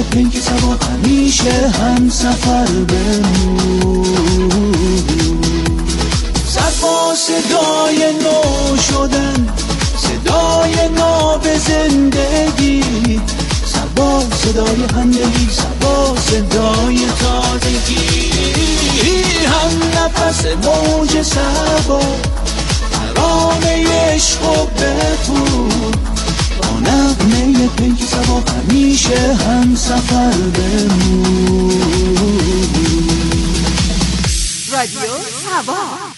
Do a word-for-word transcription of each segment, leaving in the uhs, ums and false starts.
پیک سبا همیشه هم سفر بمون. سبا صدای نو شدن، صدای ناب زندگی، سبا صدای همدلی، سبا صدای تازگی، هم نفس موج سبا، ترانه عشق و بخون، با نغمه پیک سبا همیشه هم سفر بمون. رادیو سبا.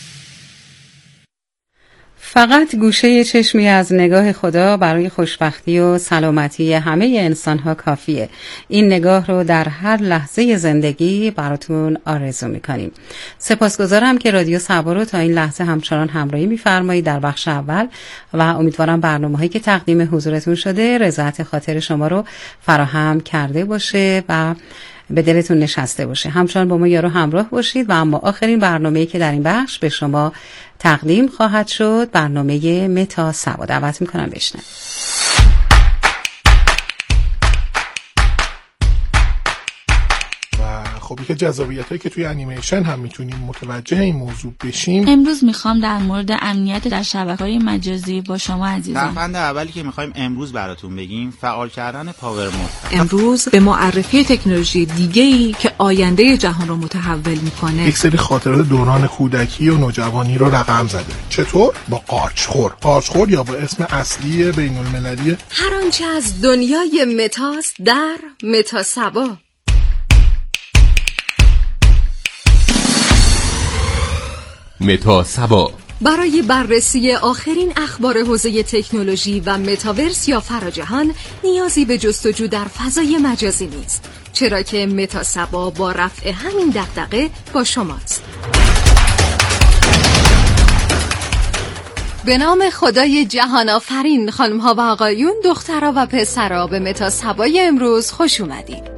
فقط گوشه چشمی از نگاه خدا برای خوشبختی و سلامتی همه انسان‌ها کافیه. این نگاه رو در هر لحظه زندگی براتون آرزو می‌کنیم. سپاسگزارم که رادیو سبا رو تا این لحظه همچنان همراهی می‌فرمایید در بخش اول و امیدوارم برنامه‌هایی که تقدیم حضورتون شده رضایت خاطر شما رو فراهم کرده باشه و به دلتون نشسته باشه. همچنان با ما یارو همراه باشید و اما آخرین برنامه‌ای که در این بخش به شما تقدیم خواهد شد برنامه متا سبا. دعوت میکنم بشنوید. خب یک جذابیتایی که توی انیمیشن هم میتونیم متوجه این موضوع بشیم. امروز میخوام در مورد امنیت در شبکه‌های مجازی با شما عزیزان. ترفند اولی که میخوایم امروز براتون بگیم فعال کردن پاور مود. امروز به معرفی تکنولوژی دیگه‌ای که آینده جهان رو متحول میکنه. یک سری خاطرات دوران کودکی و نوجوانی رو رقم زده. چطور؟ با قارچخور. قارچخور یا با اسم اصلی بین‌المللی هر آنچه از دنیای متاست در متا سبا. متا سبا برای بررسی آخرین اخبار حوزه تکنولوژی و متاورس یا فراجهان نیازی به جستجو در فضای مجازی نیست، چرا که متا سبا با رفع همین دغدغه با شماست. به نام خدای جهان آفرین، خانم‌ها و آقایون، دخترها و پسرها، به متا سبای امروز خوش اومدید.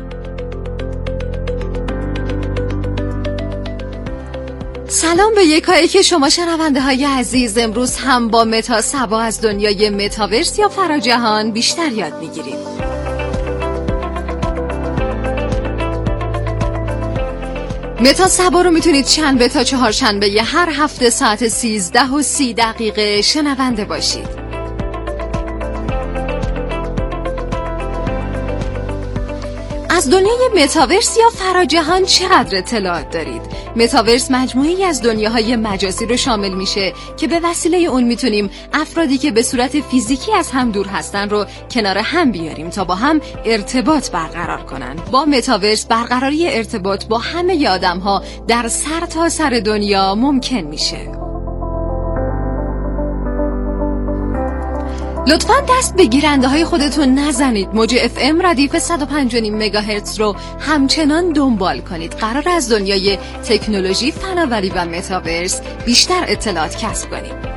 سلام به یکایی که شما شنونده های عزیز. امروز هم با متا سبا از دنیای متاورس یا فراجهان بیشتر یاد میگیریم. متا سبا رو میتونید شنبه تا چهارشنبه ی هر هفته ساعت سیزده و سی دقیقه شنونده باشید. از دنیای متاورس یا فراجهان چقدر اطلاعات دارید؟ متاورس مجموعه‌ای از دنیاهای مجازی رو شامل میشه که به وسیله اون میتونیم افرادی که به صورت فیزیکی از هم دور هستن رو کنار هم بیاریم تا با هم ارتباط برقرار کنن. با متاورس برقراری ارتباط با همه آدم‌ها در سرتاسر سر دنیا ممکن میشه. لطفاً دست به گیرنده های خودتون نزنید. موج اف ام ردیف صد و پنج و نیم مگاهرتز رو همچنان دنبال کنید. قرار از دنیای تکنولوژی، فناوری و متاورس بیشتر اطلاعات کسب کنید.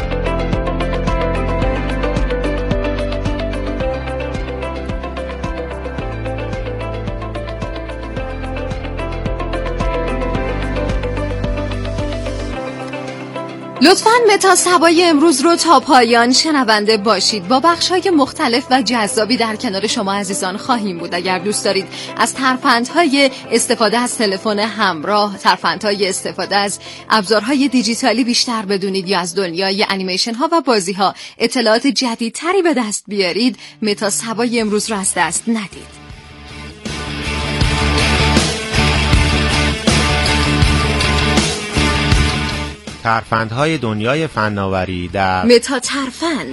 لطفاً متا سبای امروز رو تا پایان شنونده باشید. با بخش‌های مختلف و جذابی در کنار شما عزیزان خواهیم بود. اگر دوست دارید از ترفندهای استفاده از تلفن همراه، ترفندهای استفاده از ابزارهای دیجیتالی بیشتر بدونید یا از دنیای انیمیشن ها و بازی ها اطلاعات جدیدتری به دست بیارید، متا سبای امروز رو از دست ندید. ترفندهای دنیای فناوری در متا ترفند.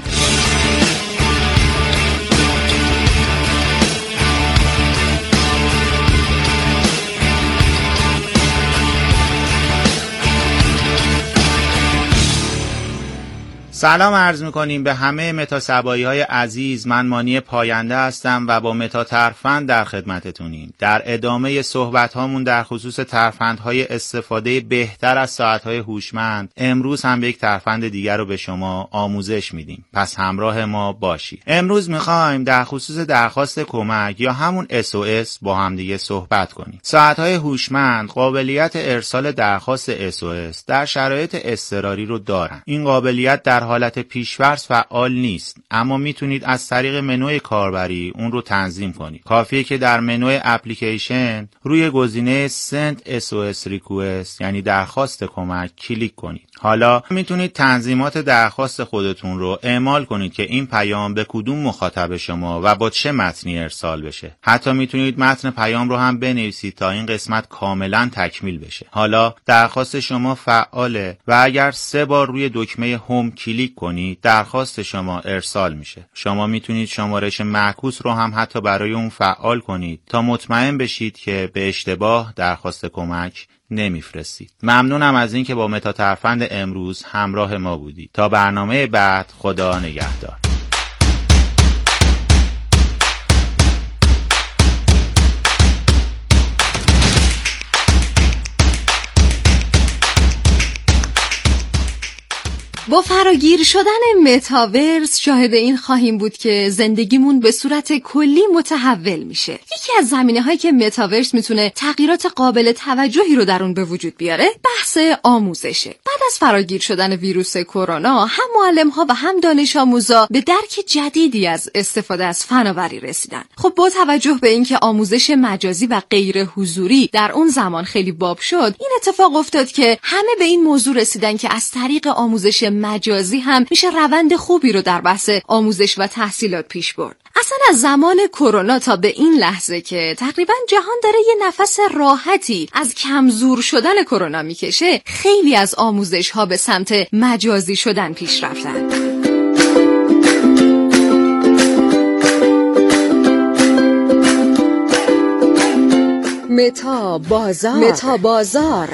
سلام عرض میکنیم به همه متا سبایی های عزیز. من مانی پاینده هستم و با متا ترفند در خدمتتونیم. در ادامه صحبت هامون در خصوص ترفند های استفاده بهتر از ساعت های هوشمند، امروز هم به یک ترفند دیگر رو به شما آموزش میدیم. پس همراه ما باشید. امروز میخوایم در خصوص درخواست کمک یا همون اس او اس با هم دیگه صحبت کنیم. ساعت های هوشمند قابلیت ارسال درخواست اس او اس در شرایط اضطراری رو دارن. این قابلیت در حالت پیش‌فرض فعال نیست، اما میتونید از طریق منوی کاربری اون رو تنظیم کنید. کافیه که در منوی اپلیکیشن روی گزینه Send اس او اس Request یعنی درخواست کمک کلیک کنید. حالا میتونید تنظیمات درخواست خودتون رو اعمال کنید که این پیام به کدوم مخاطب شما و با چه متنی ارسال بشه. حتی میتونید متن پیام رو هم بنویسید تا این قسمت کاملا تکمیل بشه. حالا درخواست شما فعاله و اگر سه بار روی دکمه هوم کلیک کنید درخواست شما ارسال میشه. شما میتونید شمارش معکوس رو هم حتی برای اون فعال کنید تا مطمئن بشید که به اشتباه درخواست کمک نمیفرستید. ممنونم از این که با متا ترفند امروز همراه ما بودید. تا برنامه بعد، خدا نگهدار. با فراگیر شدن متاورس شاهد این خواهیم بود که زندگیمون به صورت کلی متحول میشه. یکی از زمینه‌هایی که متاورس میتونه تغییرات قابل توجهی رو در اون به وجود بیاره بحث آموزشه. بعد از فراگیر شدن ویروس کرونا هم معلم‌ها و هم دانش آموزا به درک جدیدی از استفاده از فناوری رسیدن. خب با توجه به اینکه آموزش مجازی و غیر حضوری در اون زمان خیلی باب شد، این اتفاق افتاد که همه به این موضوع رسیدن که از طریق آموزش مجازی هم میشه روند خوبی رو در بحث آموزش و تحصیلات پیش برد. اصلا از زمان کرونا تا به این لحظه که تقریبا جهان داره یه نفس راحتی از کمزور شدن کرونا میکشه، خیلی از آموزش ها به سمت مجازی شدن پیش رفتن. متا بازار متا بازار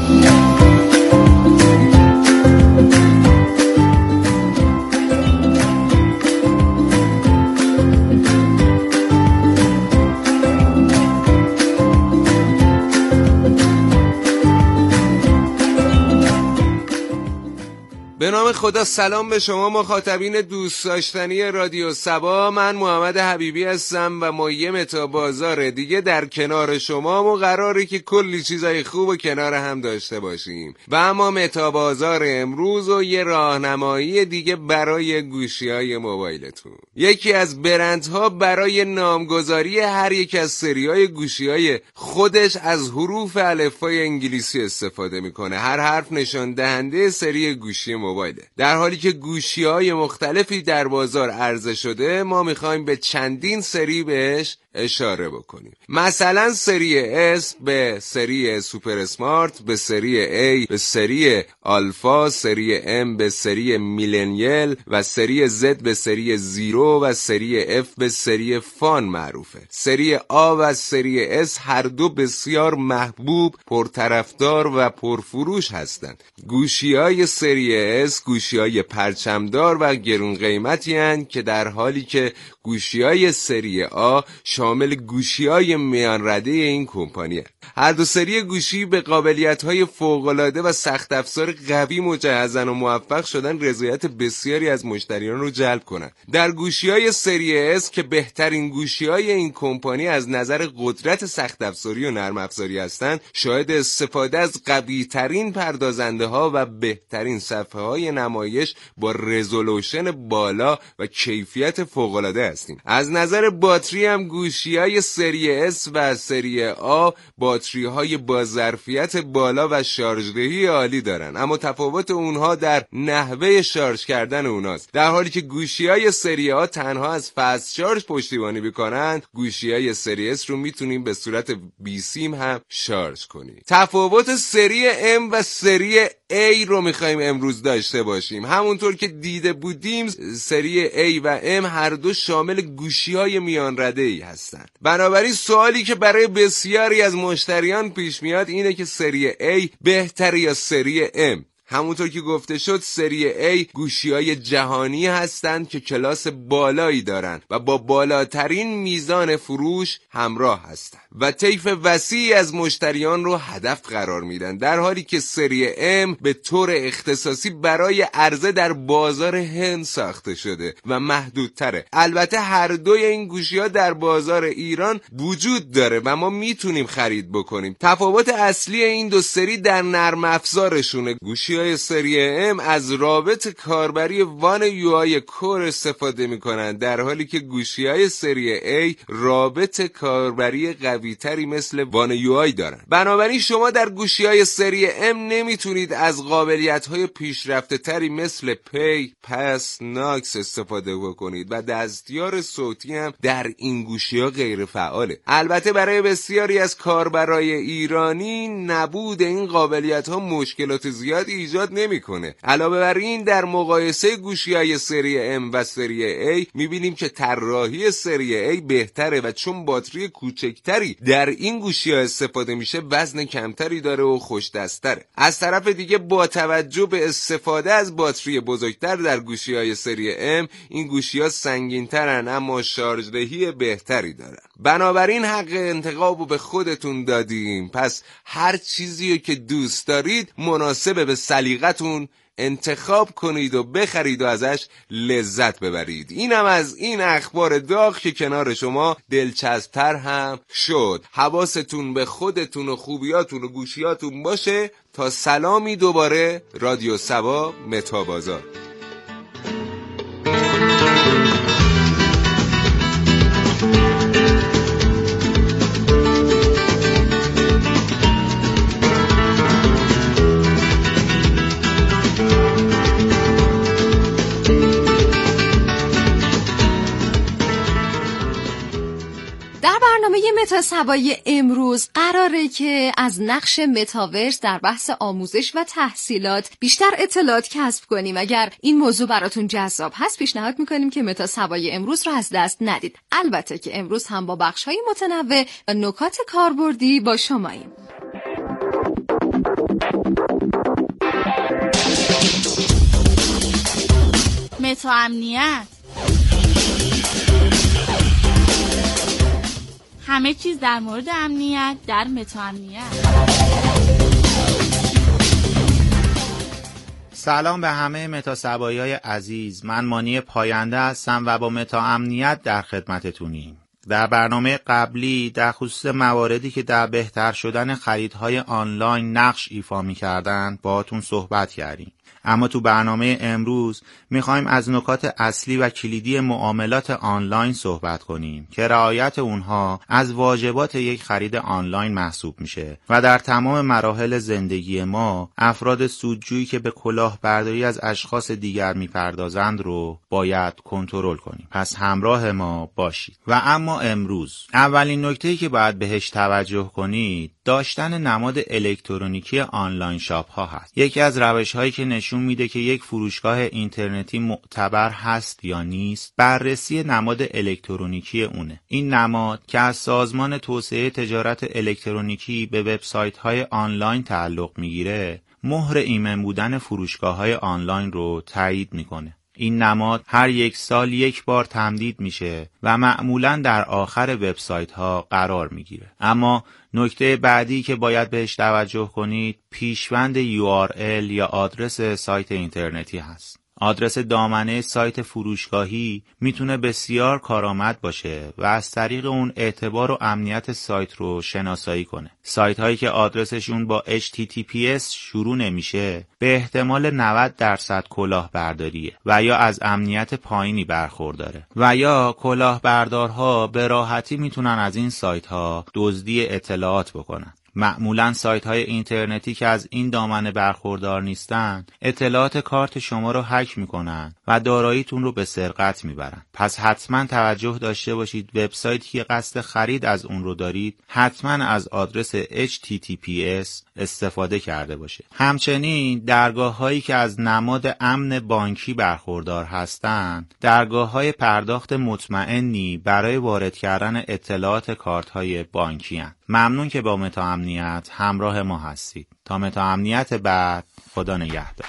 به نام خدا. سلام به شما مخاطبین دوست داشتنی رادیو سبا. من محمد حبیبی هستم و ما یه متا بازار دیگه در کنار شما و قراره که کلی چیزای خوب و کنار هم داشته باشیم. و اما متا بازار امروز و یه راهنمایی دیگه برای گوشی‌های موبایلتون. یکی از برندها برای نامگذاری هر یک از سری‌های گوشی‌های خودش از حروف الفبای انگلیسی استفاده میکنه. هر حرف نشان دهنده سری گوشی موبایل. در حالی که گوشی‌های مختلفی در بازار عرضه شده، ما می‌خوایم به چندین سری بهش اشاره بکنیم. مثلا سری S به سری سوپر اسمارت، به سری A به سری آلفا، سری M به سری میلنیل و سری Z به سری زیرو و سری F به سری فان معروفه. سری A و سری S هر دو بسیار محبوب، پرطرفدار و پرفروش هستند. گوشی‌های سری S گوشی‌های پرچمدار و گرون قیمتی هستند که در حالی که گوشی‌های سری A شامل گوشی‌های میان رده این کمپانیه. هر دو سری گوشی به قابلیت‌های فوق‌العاده و سخت افزار قوی مجهزن و موفق شدن رضایت بسیاری از مشتریان رو جلب کنن. در گوشی‌های سری S که بهترین گوشی‌های این کمپانی از نظر قدرت سخت افزاری و نرم افزاری هستند، شاهد استفاده از قوی‌ترین پردازنده‌ها و بهترین صفحه‌های نمایش با رزولوشن بالا و کیفیت فوق‌العاده هستیم. از نظر باتری هم گوشی‌های سری S و سری A باتری های با ظرفیت بالا و شارژدهی عالی دارن، اما تفاوت اونها در نحوه شارژ کردن اوناست. در حالی که گوشی های سری A تنها از فست شارژ پشتیبانی میکنن، گوشی های سری S رو میتونیم به صورت بی سیم هم شارژ کنیم. تفاوت سری M و سری A رو میخوایم امروز داشته باشیم. همونطور که دیده بودیم سری A و M هر دو شامل گوشی های میان رده ای هستند. بنابراین سوالی که برای بسیاری از مشتریان پیش میاد اینه که سری A بهتره یا سری M؟ همونطور که گفته شد سری A گوشی‌های جهانی هستند که کلاس بالایی دارن و با بالاترین میزان فروش همراه هستند و طیف وسیعی از مشتریان رو هدف قرار میدن، در حالی که سری M به طور اختصاصی برای عرضه در بازار هند ساخته شده و محدودتره. البته هر دوی این گوشی‌ها در بازار ایران وجود داره و ما میتونیم خرید بکنیم. تفاوت اصلی این دو سری در نرم افزارشونه. گوشی گوشی‌های سری ام از رابط کاربری وان یو آی کور استفاده می‌کنند، در حالی که گوشی‌های سری A رابط کاربری قوی‌تری مثل وان یو آی دارند. بنابراین شما در گوشی‌های سری ام نمیتونید از قابلیت‌های پیشرفته‌تری مثل پی، پس، ناکس استفاده بکنید و دستیار صوتی هم در این گوشی‌ها غیر فعاله. البته برای بسیاری از کاربرای ایرانی نبود این قابلیت‌ها مشکلات زیادی ایجاد نمی‌کنه. علاوه بر این در مقایسه گوشی‌های سری ام و سری A می‌بینیم که طراحی سری A بهتره و چون باتری کوچکتری در این گوشی‌ها استفاده میشه وزن کمتری داره و خوش دست‌تره. از طرف دیگه با توجه به استفاده از باتری بزرگتر در گوشی‌های سری ام این گوشی‌ها سنگین‌ترن اما شارژدهی بهتری دارن. بنابراین حق انتخابو به خودتون دادیم، پس هر چیزی که دوست دارید مناسب به سلیقتون انتخاب کنید و بخرید و ازش لذت ببرید. اینم از این اخبار داغ که کنار شما دلچسب‌تر هم شد. حواستون به خودتون و خوبیاتون و گوشیاتون باشه. تا سلامی دوباره، رادیو سبا، متا بازار. متا سبای امروز قراره که از نقش متاورس در بحث آموزش و تحصیلات بیشتر اطلاعات کسب کنیم. اگر این موضوع براتون جذاب هست پیشنهاد میکنیم که متا سبای امروز رو از دست ندید. البته که امروز هم با بخش‌های متنوع و نکات کاربردی با شماییم. متا امنیت، همه چیز در مورد امنیت در متا امنیت. سلام به همه متا سبایی‌های عزیز، من مانی پاینده هستم و با متا امنیت در خدمتتونیم. در برنامه قبلی در خصوص مواردی که در بهتر شدن خریدهای آنلاین نقش ایفا می‌کردند باهاتون صحبت کردیم. اما تو برنامه امروز میخوایم از نکات اصلی و کلیدی معاملات آنلاین صحبت کنیم که رعایت اونها از واجبات یک خرید آنلاین محسوب میشه و در تمام مراحل زندگی ما افراد سودجویی که به کلاهبرداری از اشخاص دیگر میپردازند رو باید کنترل کنیم. پس همراه ما باشید. و اما امروز اولین نکته‌ای که باید بهش توجه کنید داشتن نماد الکترونیکی آنلاین شاپ ها هست. یکی از روش هایی که نشون میده که یک فروشگاه اینترنتی معتبر هست یا نیست بررسی نماد الکترونیکی اونه. این نماد که از سازمان توسعه تجارت الکترونیکی به وبسایت های آنلاین تعلق میگیره مهر ایمن بودن فروشگاه های آنلاین رو تایید میکنه. این نماد هر یک سال یک بار تمدید میشه و معمولاً در آخر وبسایت ها قرار میگیره. اما نکته بعدی که باید بهش توجه کنید پیشوند یو آر ال یا آدرس سایت اینترنتی هست. آدرس دامنه سایت فروشگاهی میتونه بسیار کارآمد باشه و از طریق اون اعتبار و امنیت سایت رو شناسایی کنه. سایت هایی که آدرسشون با اچ تی تی پی اس شروع نمیشه به احتمال نود درصد کلاهبرداریه و یا از امنیت پایینی برخورداره و یا کلاهبردارها به راحتی میتونن از این سایت ها دزدی اطلاعات بکنن. معمولاً سایت‌های اینترنتی که از این دامنه برخوردار نیستن اطلاعات کارت شما رو هک میکنن و داراییتون رو به سرقت میبرن. پس حتما توجه داشته باشید وبسایتی که قصد خرید از اون رو دارید حتما از آدرس اچ تی تی پی اس استفاده کرده باشه. همچنین درگاه‌هایی که از نماد امن بانکی برخوردار هستند درگاه‌های پرداخت مطمئنی برای وارد کردن اطلاعات کارت‌های بانکی هستند. ممنون که با متا امنیت همراه ما هستید. تا متا امنیت بعد، خدا نگهدار.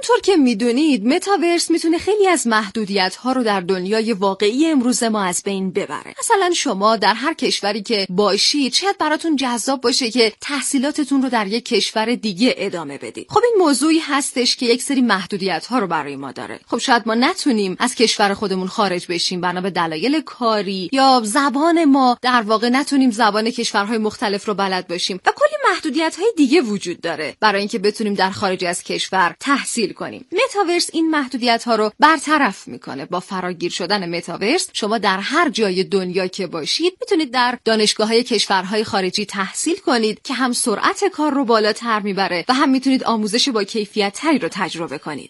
همونطور که میدونید متاورس میتونه خیلی از محدودیت ها رو در دنیای واقعی امروز ما از بین ببره. مثلا شما در هر کشوری که باشید شاید براتون جذاب باشه که تحصیلاتتون رو در یک کشور دیگه ادامه بدید. خب این موضوعی هستش که یک سری محدودیت ها رو برای ما داره. خب شاید ما نتونیم از کشور خودمون خارج بشیم بنا به دلایل کاری یا زبان ما در واقع نتونیم زبان کشورهای مختلف رو بلد باشیم و کلی محدودیت‌های دیگه وجود داره برای اینکه بتونیم در خارج از کشور تحصیل کنیم. متاورس این محدودیت‌ها رو برطرف میکنه. با فراگیر شدن متاورس شما در هر جای دنیا که باشید میتونید در دانشگاه‌های کشورهای خارجی تحصیل کنید که هم سرعت کار رو بالاتر میبره و هم میتونید آموزش با کیفیت تری رو تجربه کنید.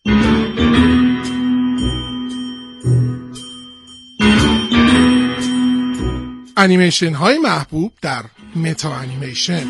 انیمیشن های محبوب در متا انیمیشن.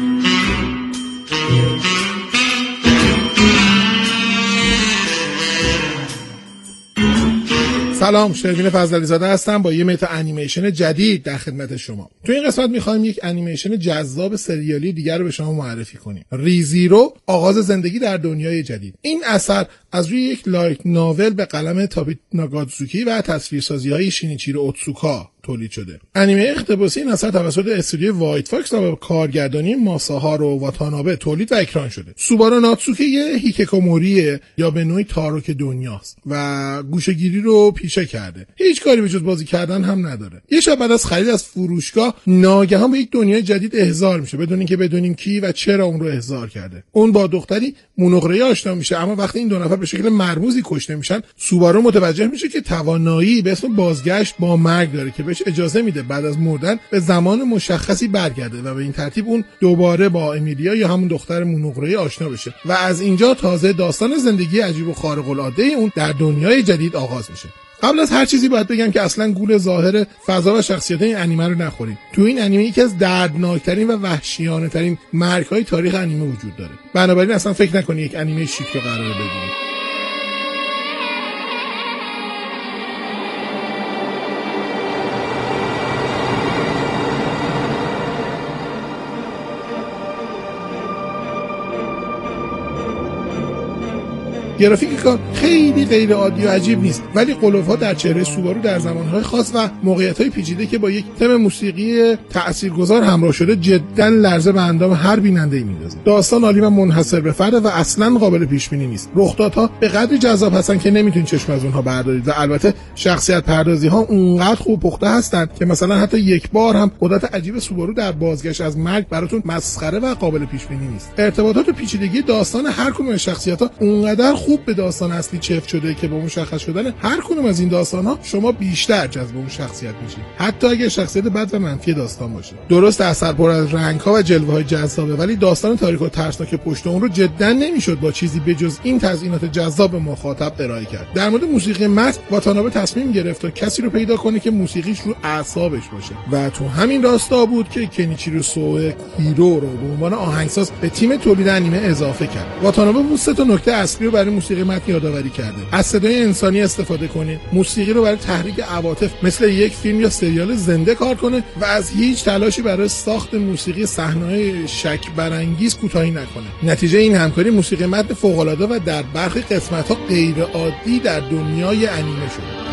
سلام، شروین فضلی زاده هستم با یه متا انیمیشن جدید در خدمت شما. تو این قسمت میخوایم یک انیمیشن جذاب سریالی دیگر رو به شما معرفی کنیم. ریزیرو، آغاز زندگی در دنیای جدید. این اثر از روی یک لایت ناول به قلم تابی ناگاتسوکی و تصویرسازی‌های شینیچیرو اوتسوکا تولید شده. انیمه اقتباسی این اثر توسط استودیوی وایت فاکس و با کارگردانی ماساهارو واتانابه تولید و اکران شده. سوبارو ناتسوکی یه هیکیکوموریه یا به نوعی تاروک دنیاست و گوشه‌گیری رو پیشه کرده. هیچ کاری به جز بازی کردن هم نداره. یه شب بعد از خرید از فروشگاه ناگهان به یک دنیای جدید احضار میشه بدون اینکه بدونیم کی و چرا اون رو احضار کرده. اون با دختری مونوقره‌ای آشنا میشه، اما وقتی این دو نفر به شکل مرموزی کشته میشن سوبارو متوجه میشه که توانایی به اسم بازگشت با مرگ داره که بهش اجازه میده بعد از مردن به زمان مشخصی برگرده و به این ترتیب اون دوباره با امیلیا یا همون دختر مونوقره‌ای آشنا بشه و از اینجا تازه داستان زندگی عجیب و خارق العاده اون در دنیای جدید آغاز میشه. قبل از هر چیزی باید بگم که اصلا گول ظاهر فضا و شخصیت این انیمه رو نخورید. تو این انیمه یکی از دردناکترین و وحشیانه ترین مرگ‌های تاریخ انیمه وجود داره. بنابراین اصلا فکر نکنید یک انیمه شیک رو قراره ببینید. گرافیک کار خیلی غیر عادی و عجیب نیست، ولی قلوف‌ها در چهره سوبارو در زمانهای خاص و موقعیت‌های پیچیده که با یک تم موسیقی تاثیرگذار همراه شده جدا لرزه به اندام هر بیننده‌ای میندازه. داستان عالی و منحصر به فرد و اصلاً قابل پیش‌بینی نیست. رخدادها به قدری جذاب هستن که نمیتونید چشم از اونها بردارید و البته شخصیت پردازی‌ها اونقدر خوب پخته هستند که مثلا حتی یک بار هم قدرت عجیب سوبارو در بازگشت از مرگ براتون مسخره و قابل پیش‌بینی نیست. ارتباطات و پیچیدگی داستان هر کدوم از شخصیت‌ها اونقدر خوب به داستان اصلی چفت شده که با مشخص شدن هر کدوم از این داستان‌ها شما بیشتر جذب اون شخصیت میشید، حتی اگه شخصیت بد و منفی داستان باشه. درست اثر پر از رنگ‌ها و جلوه‌های جذابه، ولی داستان تاریک و ترسناک پشت اون رو جدا نمیشد با چیزی بجز این تزیینات جذاب به مخاطب ارائه کرد. در مورد موسیقی متن واتانابه تصمیم گرفت تا کسی رو پیدا کنه که موسیقیش رو اعصابش باشه و تو همین راستا بود که کنیچیرو سوه هیرو رو به عنوان آهنگساز به تیم تولید انیمه اضافه کرد. واتانابه بود سه تا نکته اصلی رو برای موسیقی متن یادآوری کرده. از صدای انسانی استفاده کنید، موسیقی رو برای تحریک عواطف مثل یک فیلم یا سریال زنده کار کنه و از هیچ تلاشی برای ساخت موسیقی صحنه‌های شک برانگیز کوتاهی نکنه. نتیجه این همکاری موسیقی متن فوق‌العاده و در برخی قسمت‌ها غیر عادی در دنیای انیمه شد.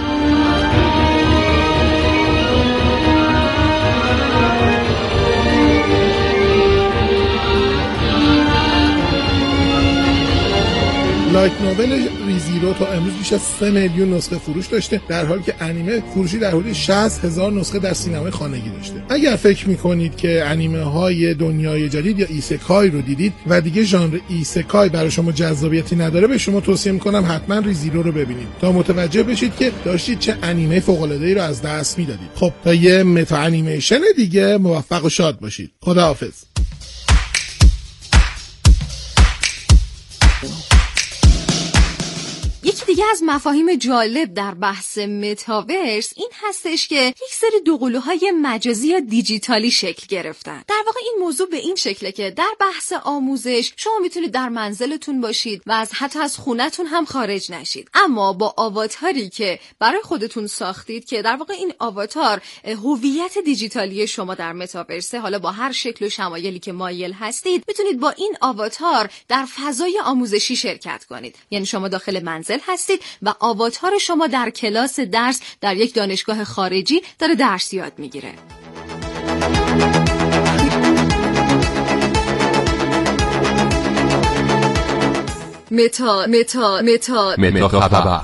لایت نوول ریزیرو تا امروز بیش از سه میلیون نسخه فروش داشته، در حالی که انیمه فروشی در حدود شصت هزار نسخه در سینمای خانگی داشته. اگر فکر میکنید که انیمه های دنیای جدید یا ایسکای رو دیدید و دیگه ژانر ایسکای برای شما جذابیتی نداره، به شما توصیه میکنم حتما ریزیرو رو ببینید تا متوجه بشید که داشتید چه انیمه فوق‌العاده‌ای رو از دست میدادید. خب تا یه متا انیمیشن دیگه موفق و شاد باشید. خداحافظ. یکی دیگه یکی از مفاهیم جالب در بحث متاورس این هستش که یک سری دوقلوهای مجازی یا دیجیتالی شکل گرفتن. در واقع این موضوع به این شکله که در بحث آموزش شما میتونید در منزلتون باشید و از حتی از خونتون هم خارج نشید، اما با آواتاری که برای خودتون ساختید که در واقع این آواتار هویت دیجیتالی شما در متاورس، حالا با هر شکل و شمایلی که مایل هستید میتونید با این آواتار در فضای آموزشی شرکت کنید. یعنی شما داخل منزل هستید و آواتار شما در کلاس درس در یک دانشگاه خارجی داره درس یاد میگیره. متا متا متا متا خبر.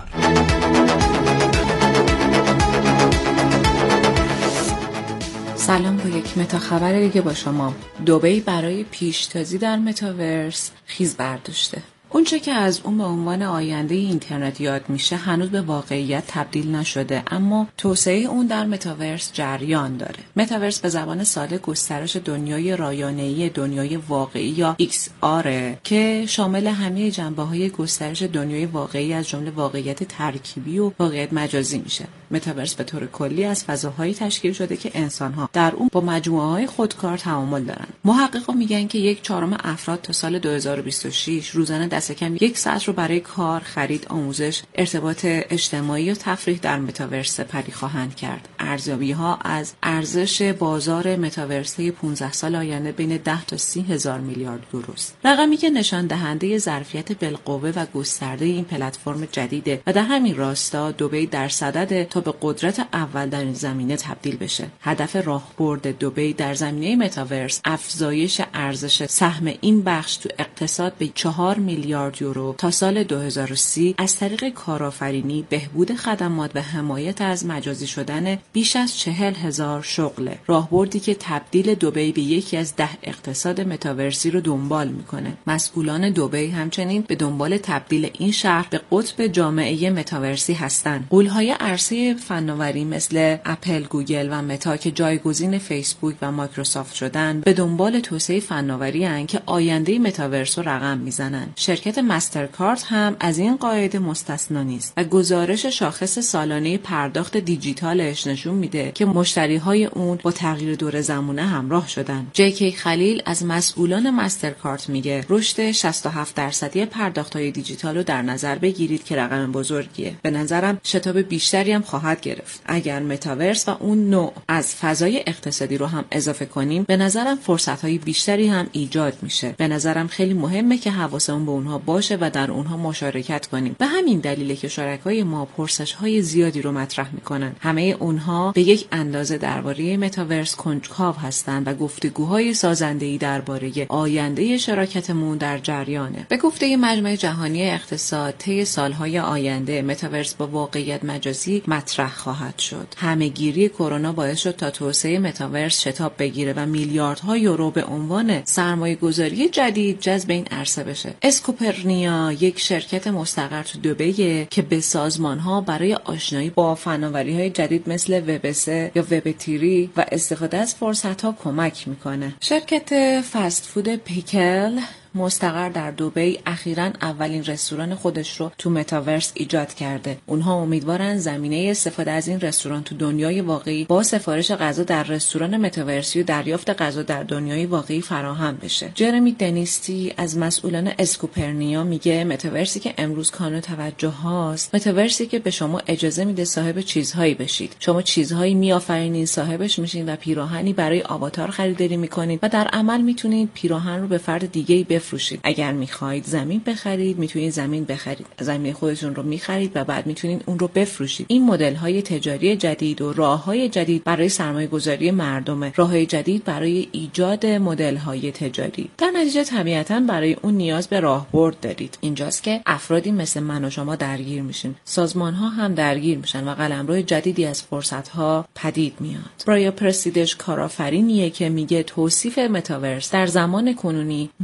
سلام، با یک متا خبر دیگه با شما. دبی برای پیشتازی در متاورس خیز برداشته. اونچه که از اون به عنوان آینده اینترنت یاد میشه هنوز به واقعیت تبدیل نشده، اما توسعه اون در متاورس جریان داره. متاورس به زبان ساده گسترش دنیای رایانه‌ای دنیای واقعی یا ایکس آر که شامل همه جنبه‌های گسترش دنیای واقعی از جمله واقعیت ترکیبی و واقعیت مجازی میشه. متاورس به طور کلی از فضاهایی تشکیل شده که انسان‌ها در اون با مجموعه‌های خودکار تعامل دارن. محققا میگن که یک چهارم افراد تا سال دو هزار و بیست و شش روزانه دست کم یک ساعت رو برای کار، خرید، آموزش، ارتباط اجتماعی و تفریح در متاورس سپری خواهند کرد. ارزیابی‌ها از ارزش بازار متاورس پانزده سال آینده بین ده تا سی هزار میلیارد یوروست. رقمی که نشان دهنده ظرفیت بالقوه و گسترده این پلتفرم جدیده و در همین راستا دبی در صدد تا به قدرت اول در این زمینه تبدیل بشه. هدف راهبرد دبی در زمینه متاورس افزایش ارزش سهم این بخش تو اقتصاد به چهار میلیارد یورو تا سال دو هزار و سی از طریق کارآفرینی، بهبود خدمات و حمایت از مجازی شدن بیش از چهل هزار شغله. راهبردی که تبدیل دبی به یکی از ده اقتصاد متاورسی رو دنبال میکنه. مسئولان دبی همچنین به دنبال تبدیل این شهر به قطب جامعه متاورسی هستند. غول‌های عرصه فناوری مثل اپل، گوگل و متا که جایگزین فیسبوک و مایکروسافت شدن به دنبال توسعه فناوری هستند که آینده متاورس رو رقم میزنن. شرکت مسترکارد هم از این قاعده مستثنا نیست و گزارش شاخص سالانه پرداخت دیجیتالش نشون میده که مشتریهای اون با تغییر دور زمانه همراه شدن. جی کی خلیل از مسئولان مسترکارد میگه رشد شصت و هفت درصدی پرداخت‌های دیجیتال رو در نظر بگیرید که رقم بزرگیه. به نظرم شتاب بیشتری هم خواهد گرفت. اگر متاورس و اون نوع از فضای اقتصادی رو هم اضافه کنیم، به نظرم فرصت‌های بیشتری هم ایجاد میشه. به نظرم خیلی مهمه که حواسمون به اونها باشه و در اونها مشارکت کنیم. به همین دلیله که شرکای ما پرسش‌های زیادی رو مطرح میکنن. همه اونها به یک اندازه درباره متاورس کنجکاو هستند و گفتگوهای سازنده‌ای درباره آینده شراکتمون در جریانه. به گفته مجمع جهانی اقتصاد، طی سالهای آینده متاورس با واقعیت مجازی مطرح خواهد شد. همه‌گیری کرونا باعث شد تا توسعه متاورس شتاب بگیره و میلیاردها یورو به عنوان سرمایه‌گذاری جدید جذب این عرصه بشه. اسکوپرنیا یک شرکت مستقر تو دبی که به سازمان‌ها برای آشنایی با فناوری‌های جدید مثل وب سه یا وب تیری و استفاده از فرصت‌ها کمک میکنه. شرکت فست فود پیکل مستقر در دبی اخیراً اولین رستوران خودش رو تو متاورس ایجاد کرده. اونها امیدوارن زمینه استفاده از این رستوران تو دنیای واقعی با سفارش غذا در رستوران متاورسی و دریافت غذا در دنیای واقعی فراهم بشه. جرمی دنیستی از مسئولان اسکوپرنیا میگه متاورسی که امروز کانون توجه هاست، متاورسی که به شما اجازه میده صاحب چیزهایی بشید. شما چیزهایی میآفرینید، صاحبش میشین و پیراهنی برای آواتار خریداری میکنید و در عمل میتونید پیراهن رو به فرد دیگه‌ای بفروشید. اگر میخواید زمین بخرید میتونید زمین بخرید، زمین خودتون رو میخرید و بعد میتونید اون رو بفروشید. این مدل های تجاری جدید و راه های جدید برای سرمایه گذاری مردم، راه های جدید برای ایجاد مدل های تجاری. در نتیجه طبیعتاً برای اون نیاز به راهبرد دارید. اینجاست که افرادی مثل من و شما درگیر میشین، سازمان ها هم درگیر میشن و قلمرو جدیدی از فرصت ها پدید میاد. برایا پرسیدش کارآفرینیه که میگه توصیف متاورس در زمان کنونی مثل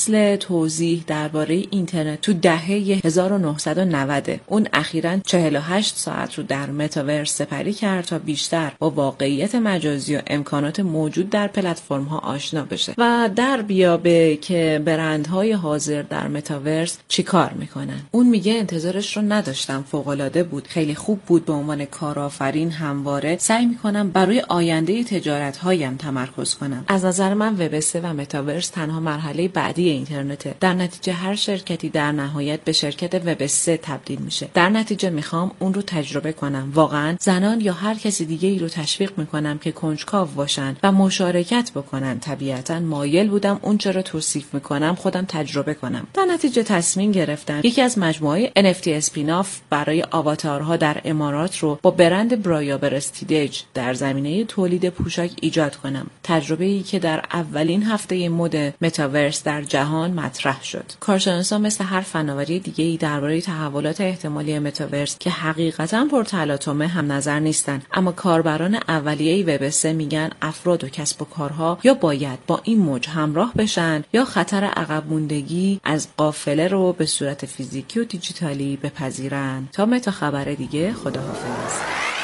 فصل توضیح درباره اینترنت تو دهه هزار و نهصد و نود. اون اخیراً چهل و هشت ساعت رو در متاورس سپری کرد تا بیشتر با واقعیت مجازی و امکانات موجود در پلتفرم‌ها آشنا بشه و در بیابه که برندهای حاضر در متاورس چیکار میکنن. اون میگه انتظارش رو نداشتم، فوق‌العاده بود، خیلی خوب بود. به عنوان کارآفرین همواره سعی میکنم برای آینده تجارت‌هایم تمرکز کنم. از نظر من وب سه و متاورس تنها مرحله بعدی اینترنته. در نتیجه هر شرکتی در نهایت به شرکت وب سه تبدیل میشه. در نتیجه میخوام اون رو تجربه کنم. واقعا زنان یا هر کسی دیگه ای رو تشویق میکنم که کنجکاو باشن و مشارکت بکنن. طبیعتا مایل بودم اون چرا توصیف میکنم خودم تجربه کنم. در نتیجه تصمیم گرفتم یکی از مجموعه ان اف تی اسپیناف برای آواتارها در امارات رو با برند برایا برستیدج در زمینه تولید پوشاک ایجاد کنم. تجربه‌ای که در اولین هفته مد متاورس در جهان مطرح شد. کارشناسان مثل هر فناوری دیگه‌ای درباره تحولات احتمالی متاورس که حقیقتاً پرتلاطمه هم نظر نیستن، اما کاربران اولیه وب سه میگن افراد و کسب و کارها یا باید با این موج همراه بشن یا خطر عقب موندگی از قافله رو به صورت فیزیکی و دیجیتالی بپذیرن. تا متا خبر دیگه، خداحافظ.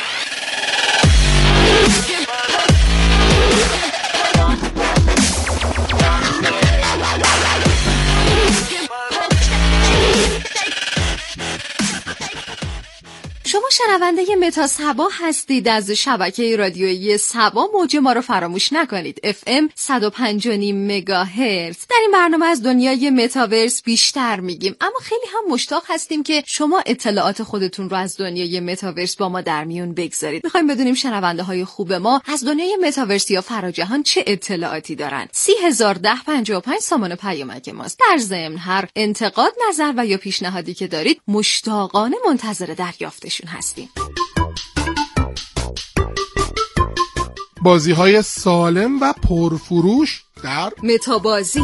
شما شنونده متا سبا هستید از شبکه رادیویی سبا. موج ما رو فراموش نکنید. اف ام صد و پنج و نیم مگاهرتز. در این برنامه از دنیای متاورس بیشتر میگیم، اما خیلی هم مشتاق هستیم که شما اطلاعات خودتون رو از دنیای متاورس با ما در میون بگذارید. میخوایم بدونیم شنونده های خوب ما از دنیای متاورس یا فراجهان چه اطلاعاتی دارن. سی هزار ده پنجاه و پنج سامان پیامک ماست. در ضمن هر انتقاد، نظر و یا پیشنهادی که دارید مشتاقانه منتظر دریافتشون هستیم. بازی‌های سالم و پرفروش در متابازی.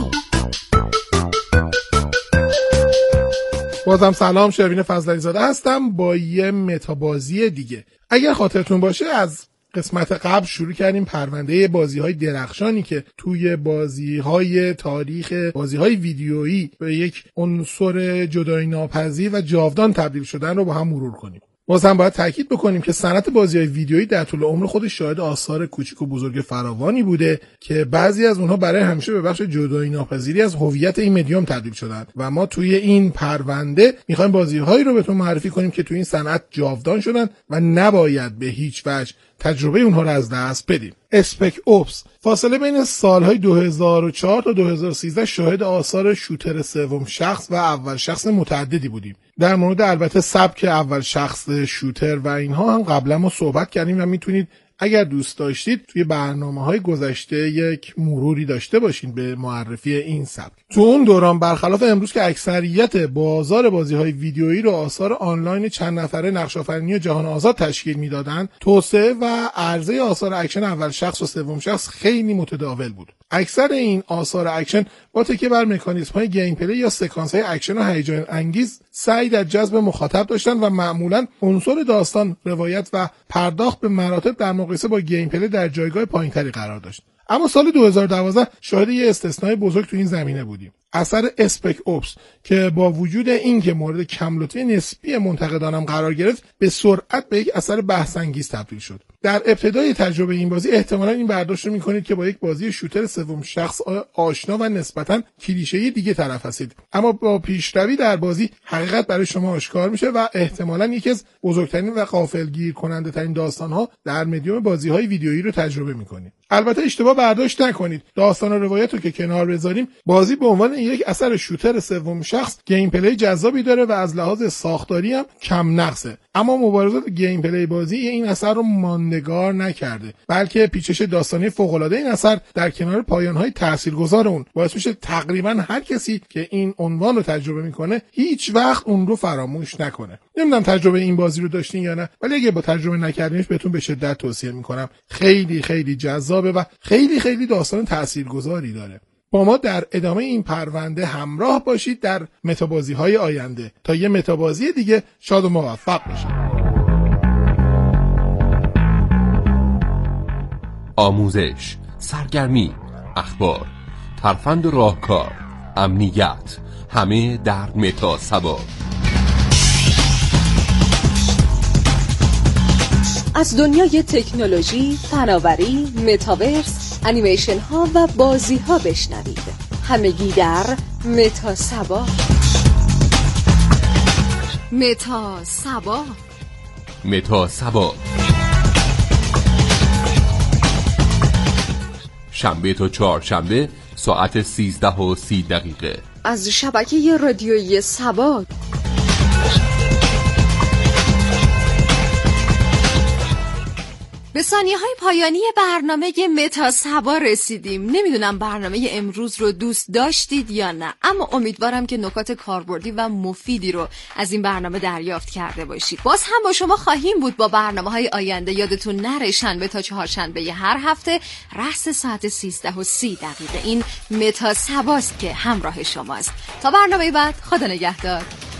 بازم سلام، شروین فضلی زاده هستم با یه متابازی دیگه. اگر خاطرتون باشه از قسمت قبل شروع کردیم پرونده بازی‌های درخشانی که توی بازی‌های تاریخ بازی‌های ویدیویی به یک عنصر جدایی ناپذیر و جاودان تبدیل شدن رو با هم مرور کنیم. باز هم باید تاکید بکنیم که صنعت بازی‌های ویدیویی در طول عمر خودش شاهد آثار کوچیک و بزرگ فراوانی بوده که بعضی از اونها برای همیشه به بخش جدایی ناپذیری از هویت این مدیوم تبدیل شدن و ما توی این پرونده می‌خوایم بازی‌هایی رو بهتون معرفی کنیم که توی این صنعت جاودان شدن و نباید به هیچ وجه تجربه اونها رو از دست بدیم. اسپک اوپس فاصله بین سالهای دو هزار و چهار تا دو هزار و سیزده شاهد آثار شوتر سوم شخص و اول شخص متعددی بودیم. در مورد البته سبک اول شخص شوتر و اینها هم قبلا ما صحبت کردیم و میتونید اگر دوست داشتید توی برنامه‌های گذشته یک مروری داشته باشین به معرفی این سبک. تو اون دوران برخلاف امروز که اکثریت بازار بازی‌های ویدیویی رو آثار آنلاین چند نفره نقش‌آفرینی جهان آزاد تشکیل میدادن، توسعه و عرضه آثار اکشن اول شخص و سوم شخص خیلی متداول بود. اکثر این آثار اکشن با تکیه بر مکانیزم‌های گیم پلی یا سکانس‌های اکشن و هیجان انگیز سعی در جذب مخاطب داشتن و معمولاً عنصر داستان، روایت و پرداخت به مراتب در مقایسه با گیم پلی در جایگاه پایین‌تری قرار داشت. اما سال دو هزار و دوازده شاهد یه استثنای بزرگ تو این زمینه بودیم. اثر اسپک اوپس که با وجود این که مورد کم‌لطفی نسبی منتقدانم قرار گرفت، به سرعت به یک اثر بحث‌انگیز تبدیل شد. در ابتدای تجربه این بازی احتمالاً این برداشت رو می‌کنید که با یک بازی شوتر سوم شخص آشنا و نسبتاً کلیشه‌ای دیگه طرف هستید. اما با پیشروی در بازی حقیقت برای شما آشکار میشه و احتمالاً یکی از بزرگترین و غافلگیر کننده ترین داستان‌ها در مدیوم بازی‌های ویدیویی رو تجربه می‌کنید. البته اشتباه برداشت نکنید. داستان و روایت رو که کنار بذاریم، بازی به عنوان یک اثر شوتر سوم شخص گیم پلی جذابی داره و از لحاظ ساختاری هم کم نقصه. اما مبارزات گیم پلی بازی این اثر رو ماندگار نکرده، بلکه پیچش داستانی فوق‌العاده این اثر در کنار پایان‌های تاثیرگذار اون باعث میشه تقریبا هر کسی که این عنوان رو تجربه میکنه هیچ وقت اون رو فراموش نکنه. نمیدونم تجربه این بازی رو داشتین یا نه، ولی اگه با تجربه نکردینش بهتون به شدت توصیه میکنم. خیلی خیلی جذابه و خیلی خیلی داستان تاثیرگذاری داره. با ما در ادامه این پرونده همراه باشید در متابازی‌های آینده. تا یه متابازی دیگه شاد و موفق باشید. آموزش، سرگرمی، اخبار، ترفند و راهکار، امنیت، همه در متا سبا. از دنیای تکنولوژی، فناوری، متاورس، انیمیشن ها و بازی ها بشنوید. همگی در متا سبا. متا سبا. متا سبا، شنبه تا چهارشنبه ساعت سیزده و سی دقیقه از شبکه رادیویی سبا. به ثانیه‌های پایانی برنامه متا سبا رسیدیم. نمیدونم برنامه امروز رو دوست داشتید یا نه، اما امیدوارم که نکات کاربردی و مفیدی رو از این برنامه دریافت کرده باشید. باز هم با شما خواهیم بود با برنامه‌های آینده. یادتون نره شنبه تا چهارشنبه هر هفته رأس ساعت سیزده و سی دقیقه این متا سباست که همراه شماست. تا برنامه بعد، خدا نگهدار.